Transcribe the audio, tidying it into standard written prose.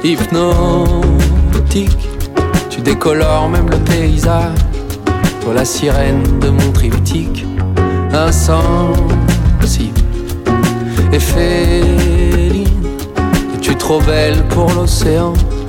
hypnotique. Tu décolores même le paysage, toi la sirène de mon triptyque. Insensible et féline, es-tu trop belle pour l'océan?